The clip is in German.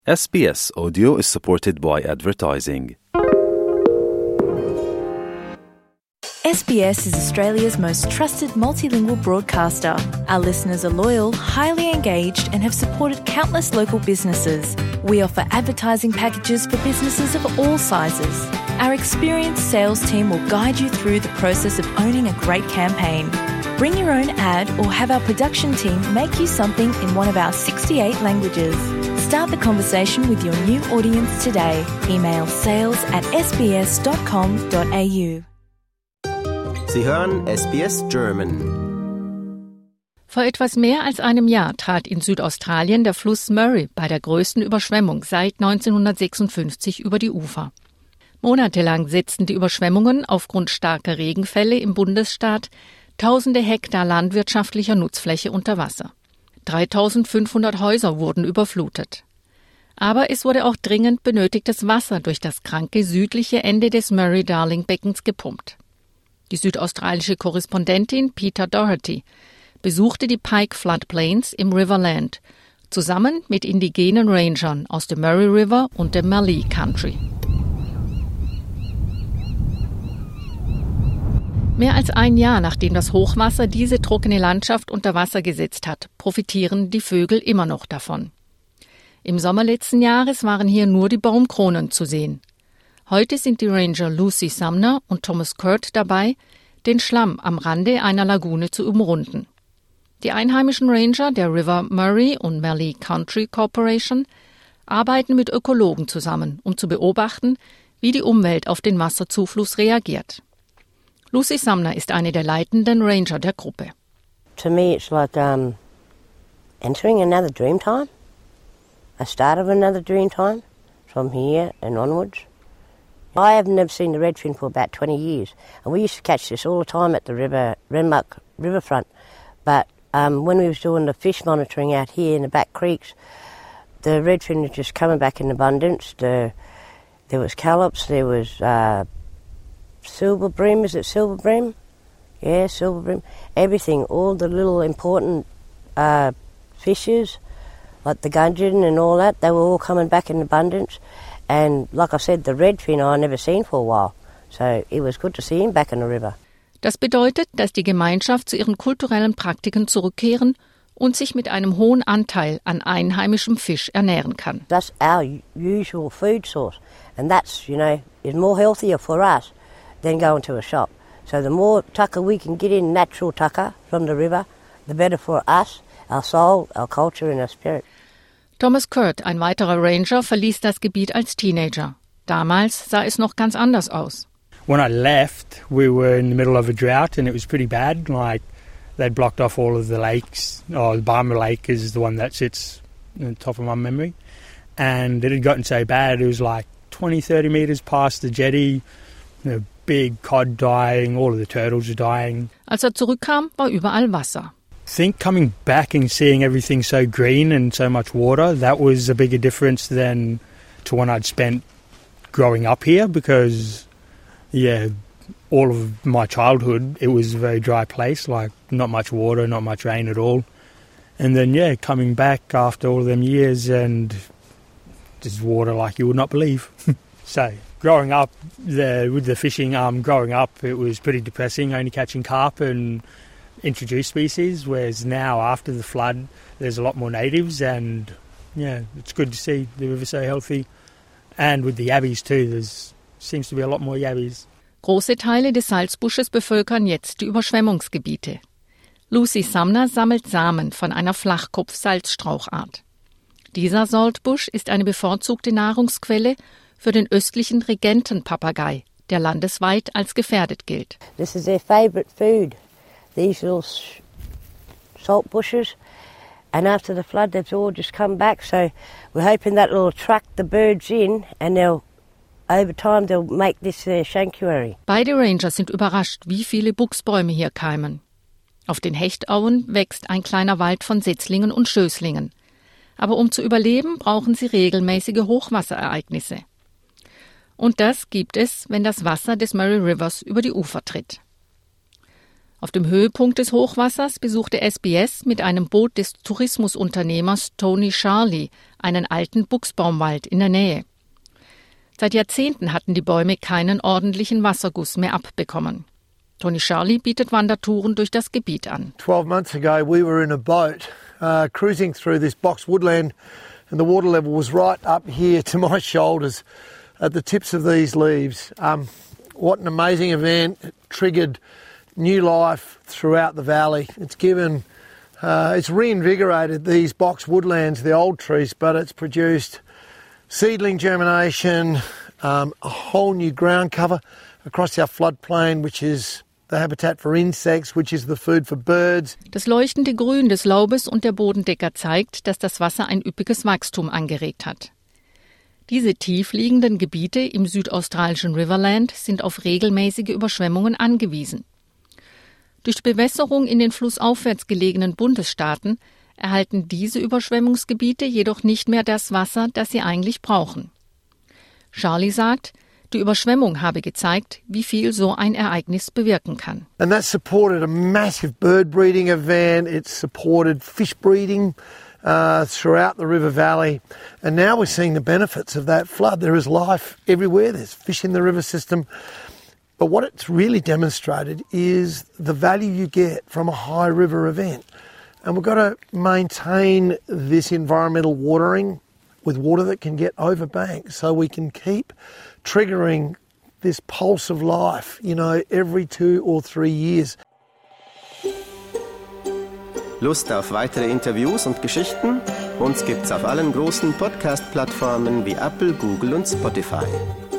SBS Audio is supported by advertising. SBS is Australia's most trusted multilingual broadcaster. Our listeners are loyal, highly engaged, and have supported countless local businesses. We offer advertising packages for businesses of all sizes. Our experienced sales team will guide you through the process of owning a great campaign. Bring your own ad or have our production team make you something in one of our 68 languages. Start the conversation with your new audience today. Email sales@sbs.com.au. Sie hören SBS German. Vor etwas mehr als einem Jahr trat in Südaustralien der Fluss Murray bei der größten Überschwemmung seit 1956 über die Ufer. Monatelang setzten die Überschwemmungen aufgrund starker Regenfälle im Bundesstaat tausende Hektar landwirtschaftlicher Nutzfläche unter Wasser. 3.500 Häuser wurden überflutet. Aber es wurde auch dringend benötigtes Wasser durch das kranke südliche Ende des Murray-Darling-Beckens gepumpt. Die südaustralische Korrespondentin Peter Doherty besuchte die Pike Floodplains im Riverland, zusammen mit indigenen Rangern aus dem Murray River und dem Mallee Country. Mehr als ein Jahr nachdem das Hochwasser diese trockene Landschaft unter Wasser gesetzt hat, profitieren die Vögel immer noch davon. Im Sommer letzten Jahres waren hier nur die Baumkronen zu sehen. Heute sind die Ranger Lucy Sumner und Thomas Kurt dabei, den Schlamm am Rande einer Lagune zu umrunden. Die einheimischen Ranger der River Murray und Mallee Country Corporation arbeiten mit Ökologen zusammen, um zu beobachten, wie die Umwelt auf den Wasserzufluss reagiert. Lucy Sumner ist eine der leitenden Ranger der Gruppe. To me it's like entering another dream time, a start of another dream time from here and onwards. I have never seen the redfin for about 20 years, and we used to catch this all the time at the Renmuck riverfront. But when we was doing the fish monitoring out here in the back creeks, the redfin was just coming back in abundance. There was scallops, there was silver bream, is it silver bream? Yeah, silver bream. Everything, all the little important fishes, like the gudgeon and all that, they were all coming back in abundance. And like I said, the redfin I never seen for a while. So it was good to see him back in the river. Das bedeutet, dass die Gemeinschaft zu ihren kulturellen Praktiken zurückkehren und sich mit einem hohen Anteil an einheimischem Fisch ernähren kann. That's our usual food source. And that's, is more healthier for us than going to a shop. So the more tucker we can get in, natural tucker from the river, the better for us, our soul, our culture and our spirit. Thomas Kurt, ein weiterer Ranger, verließ das Gebiet als Teenager. Damals sah es noch ganz anders aus. When I left, we were in the middle of a drought and it was pretty bad. Like, they'd blocked off all of the lakes. The Barmer Lake is the one that sits on the top of my memory. And it had gotten so bad, it was like 20, 30 metres past the jetty. The big cod dying, all of the turtles are dying. Als zurückkam, war überall Wasser. I think coming back and seeing everything so green and so much water, that was a bigger difference than to when I'd spent growing up here because, all of my childhood, it was a very dry place, like not much water, not much rain at all. And then, coming back after all of them years and just water like you would not believe. So growing up with the fishing, growing up, it was pretty depressing, only catching carp and introduced species, whereas now after the flood there's a lot more natives and it's good to see the river so healthy. And with the yabbies too, there seems to be a lot more yabbies. Große Teile des Salzbusches bevölkern jetzt die Überschwemmungsgebiete. Lucy Sumner sammelt Samen von einer Flachkopf-Salzstrauchart. Dieser Saltbusch ist eine bevorzugte Nahrungsquelle für den östlichen Regentenpapagei, der landesweit als gefährdet gilt. This is their favourite food. These little salt bushes, and after the flood they've all just come back, so we're hoping that will attract the birds in and over time they'll make this their sanctuary. Beide Ranger sind überrascht, wie viele Buchsbäume hier keimen. Auf den Hechtauen wächst ein kleiner Wald von Setzlingen und Schößlingen. Aber um zu überleben, brauchen sie regelmäßige Hochwasserereignisse. Und das gibt es, wenn das Wasser des Murray Rivers über die Ufer tritt. Auf dem Höhepunkt des Hochwassers besuchte SBS mit einem Boot des Tourismusunternehmers Tony Charlie einen alten Buchsbaumwald in der Nähe. Seit Jahrzehnten hatten die Bäume keinen ordentlichen Wasserguss mehr abbekommen. Tony Charlie bietet Wandertouren durch das Gebiet an. 12 months ago we were in a boat cruising through this box woodland and the water level was right up here to my shoulders at the tips of these leaves. What an amazing event. It triggered new life throughout the valley. It's reinvigorated these box woodlands, the old trees, but it's produced seedling germination, a whole new ground cover across our floodplain, which is the habitat for insects, which is the food for birds. Das leuchtende Grün des Laubes und der Bodendecker zeigt, dass das Wasser ein üppiges Wachstum angeregt hat. Diese tief liegenden Gebiete im südaustralischen Riverland sind auf regelmäßige Überschwemmungen angewiesen. Durch die Bewässerung in den flussaufwärts gelegenen Bundesstaaten erhalten diese Überschwemmungsgebiete jedoch nicht mehr das Wasser, das sie eigentlich brauchen. Charlie sagt, die Überschwemmung habe gezeigt, wie viel so ein Ereignis bewirken kann. And that supported a massive bird breeding event. It supported fish breeding throughout the river valley. And now we're seeing the benefits of that flood. There is life everywhere. There's fish in the river system. But what it's really demonstrated is the value you get from a high river event. And we've got to maintain this environmental watering with water that can get over bank so we can keep triggering this pulse of life, every 2 or 3 years. Lust auf weitere Interviews und Geschichten? Uns gibt's auf allen großen Podcast-Plattformen wie Apple, Google und Spotify.